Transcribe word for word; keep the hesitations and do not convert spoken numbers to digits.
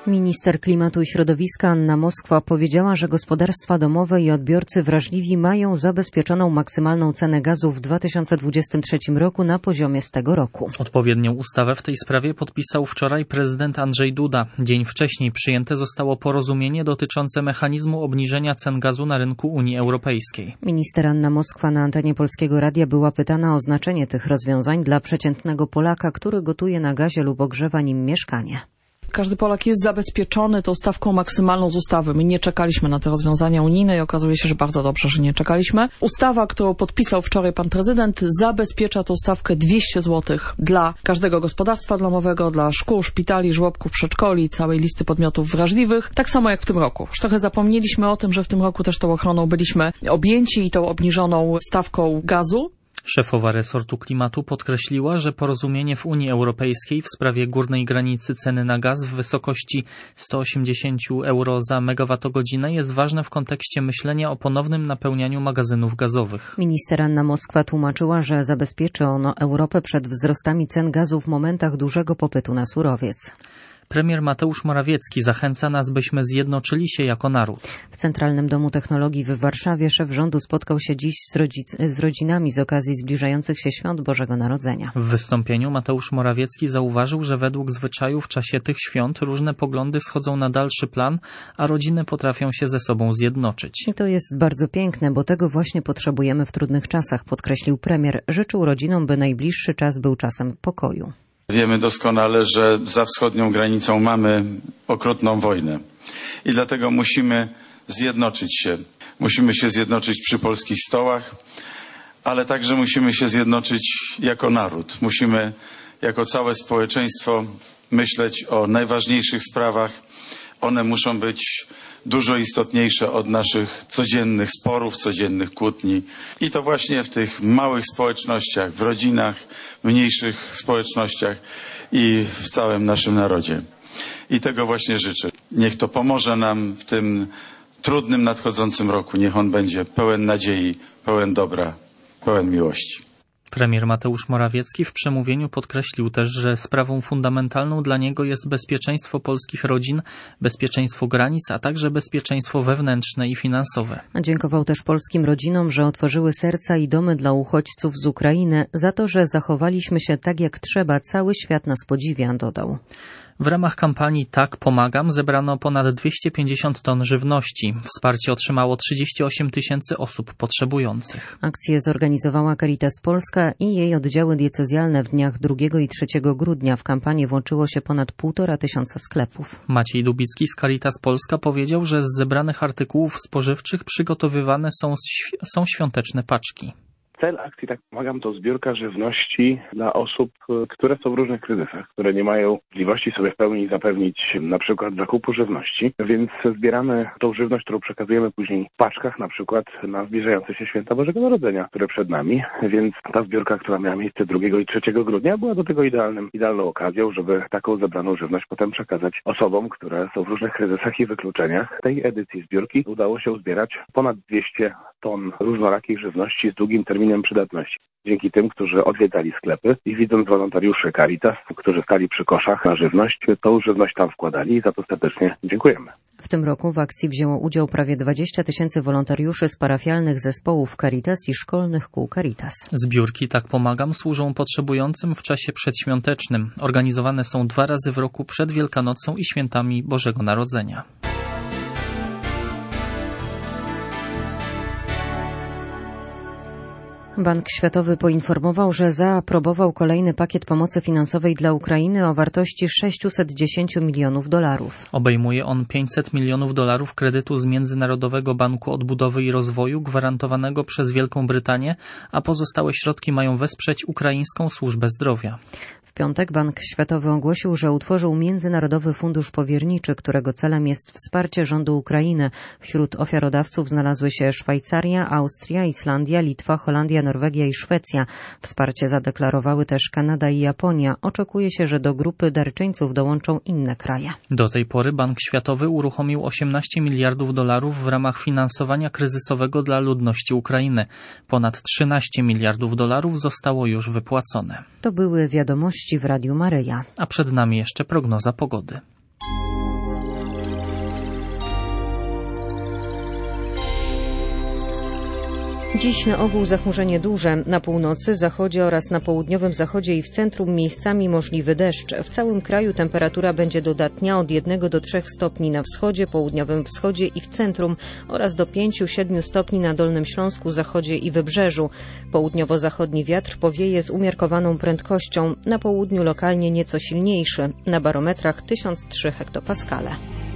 Minister klimatu i środowiska Anna Moskwa powiedziała, że gospodarstwa domowe i odbiorcy wrażliwi mają zabezpieczoną maksymalną cenę gazu w dwa tysiące dwudziestym trzecim roku na poziomie z tego roku. Odpowiednią ustawę w tej sprawie podpisał wczoraj prezydent Andrzej Duda. Dzień wcześniej przyjęte zostało porozumienie dotyczące mechanizmu obniżenia cen gazu na rynku Unii Europejskiej. Minister Anna Moskwa na antenie Polskiego Radia była pytana o znaczenie tych rozwiązań dla przeciętnego Polaka, który gotuje na gazie lub ogrzewa nim mieszkanie. Każdy Polak jest zabezpieczony tą stawką maksymalną z ustawy. My nie czekaliśmy na te rozwiązania unijne i okazuje się, że bardzo dobrze, że nie czekaliśmy. Ustawa, którą podpisał wczoraj pan prezydent, zabezpiecza tą stawkę dwieście złotych dla każdego gospodarstwa domowego, dla szkół, szpitali, żłobków, przedszkoli, całej listy podmiotów wrażliwych. Tak samo jak w tym roku. Już trochę zapomnieliśmy o tym, że w tym roku też tą ochroną byliśmy objęci i tą obniżoną stawką gazu. Szefowa resortu klimatu podkreśliła, że porozumienie w Unii Europejskiej w sprawie górnej granicy ceny na gaz w wysokości sto osiemdziesiąt euro za megawattogodzinę jest ważne w kontekście myślenia o ponownym napełnianiu magazynów gazowych. Minister Anna Moskwa tłumaczyła, że zabezpieczy ono Europę przed wzrostami cen gazu w momentach dużego popytu na surowiec. Premier Mateusz Morawiecki zachęca nas, byśmy zjednoczyli się jako naród. W Centralnym Domu Technologii w Warszawie szef rządu spotkał się dziś z, rodzic- z rodzinami z okazji zbliżających się świąt Bożego Narodzenia. W wystąpieniu Mateusz Morawiecki zauważył, że według zwyczaju w czasie tych świąt różne poglądy schodzą na dalszy plan, a rodziny potrafią się ze sobą zjednoczyć. I to jest bardzo piękne, bo tego właśnie potrzebujemy w trudnych czasach, podkreślił premier. Życzył rodzinom, by najbliższy czas był czasem pokoju. Wiemy doskonale, że za wschodnią granicą mamy okrutną wojnę i dlatego musimy zjednoczyć się. Musimy się zjednoczyć przy polskich stołach, ale także musimy się zjednoczyć jako naród. Musimy jako całe społeczeństwo myśleć o najważniejszych sprawach. One muszą być dużo istotniejsze od naszych codziennych sporów, codziennych kłótni. I to właśnie w tych małych społecznościach, w rodzinach, mniejszych społecznościach i w całym naszym narodzie. I tego właśnie życzę. Niech to pomoże nam w tym trudnym nadchodzącym roku. Niech on będzie pełen nadziei, pełen dobra, pełen miłości. Premier Mateusz Morawiecki w przemówieniu podkreślił też, że sprawą fundamentalną dla niego jest bezpieczeństwo polskich rodzin, bezpieczeństwo granic, a także bezpieczeństwo wewnętrzne i finansowe. Dziękował też polskim rodzinom, że otworzyły serca i domy dla uchodźców z Ukrainy, za to, że zachowaliśmy się tak jak trzeba. Cały świat nas podziwia, dodał. W ramach kampanii Tak Pomagam zebrano ponad dwieście pięćdziesiąt ton żywności. Wsparcie otrzymało trzydzieści osiem tysięcy osób potrzebujących. Akcję zorganizowała Caritas Polska i jej oddziały diecezjalne w dniach drugiego i trzeciego grudnia. W kampanię włączyło się ponad półtora tysiąca sklepów. Maciej Dubicki z Caritas Polska powiedział, że z zebranych artykułów spożywczych przygotowywane są, są świąteczne paczki. Cel akcji Tak Pomagam to zbiórka żywności dla osób, które są w różnych kryzysach, które nie mają możliwości sobie w pełni zapewnić na przykład zakupu żywności, więc zbieramy tą żywność, którą przekazujemy później w paczkach, na przykład na zbliżające się święta Bożego Narodzenia, które przed nami, więc ta zbiórka, która miała miejsce drugiego i trzeciego grudnia, była do tego idealnym, idealną okazją, żeby taką zebraną żywność potem przekazać osobom, które są w różnych kryzysach i wykluczeniach. W tej edycji zbiórki udało się uzbierać ponad dwieście ton różnorakiej żywności z długim terminem przydatności. Dzięki tym, którzy odwiedzali sklepy i widząc wolontariuszy Caritas, którzy stali przy koszach na żywność, tą żywność tam wkładali i za to serdecznie dziękujemy. W tym roku w akcji wzięło udział prawie dwadzieścia tysięcy wolontariuszy z parafialnych zespołów Caritas i szkolnych kół Caritas. Zbiórki Tak Pomagam służą potrzebującym w czasie przedświątecznym. Organizowane są dwa razy w roku przed Wielkanocą i świętami Bożego Narodzenia. Bank Światowy poinformował, że zaaprobował kolejny pakiet pomocy finansowej dla Ukrainy o wartości sześćset dziesięć milionów dolarów. Obejmuje on pięćset milionów dolarów kredytu z Międzynarodowego Banku Odbudowy i Rozwoju gwarantowanego przez Wielką Brytanię, a pozostałe środki mają wesprzeć ukraińską służbę zdrowia. W piątek Bank Światowy ogłosił, że utworzył Międzynarodowy Fundusz Powierniczy, którego celem jest wsparcie rządu Ukrainy. Wśród ofiarodawców znalazły się Szwajcaria, Austria, Islandia, Litwa, Holandia, Norwegia i Szwecja. Wsparcie zadeklarowały też Kanada i Japonia. Oczekuje się, że do grupy darczyńców dołączą inne kraje. Do tej pory Bank Światowy uruchomił osiemnaście miliardów dolarów w ramach finansowania kryzysowego dla ludności Ukrainy. Ponad trzynaście miliardów dolarów zostało już wypłacone. To były wiadomości w Radiu Maryja. A przed nami jeszcze prognoza pogody. Dziś na ogół zachmurzenie duże. Na północy, zachodzie oraz na południowym zachodzie i w centrum miejscami możliwy deszcz. W całym kraju temperatura będzie dodatnia od jednego do trzech stopni na wschodzie, południowym wschodzie i w centrum oraz do pięciu do siedmiu stopni na Dolnym Śląsku, zachodzie i wybrzeżu. Południowo-zachodni wiatr powieje z umiarkowaną prędkością. Na południu lokalnie nieco silniejszy. Na barometrach tysiąc trzy hektopaskale.